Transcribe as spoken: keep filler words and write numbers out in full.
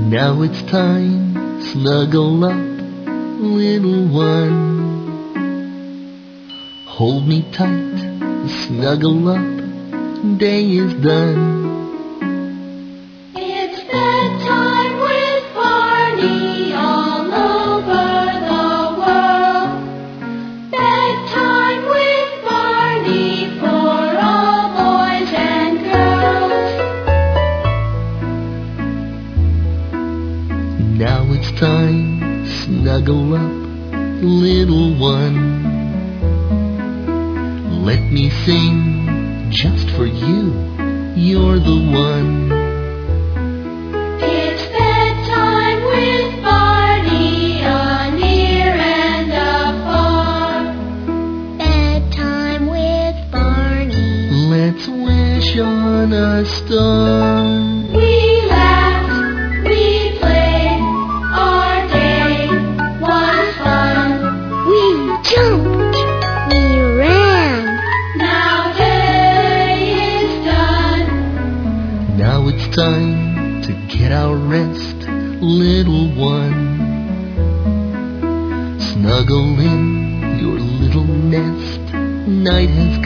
Now it's time, snuggle up, little one. Hold me tight, snuggle up, day is done. It's bedtime with Barney all over the world. Bedtime with Barney for all boys and girls. Now it's time, snuggle up, little one. Let me sing just for you, you're the one. It's bedtime with Barney, a near and afar. Bedtime with Barney. Let's wish on a star. We laughed, we played, our day was fun. We jumped, we ran. Now day is done. Now it's time to get our rest, little one. Snuggle in your little nest, night has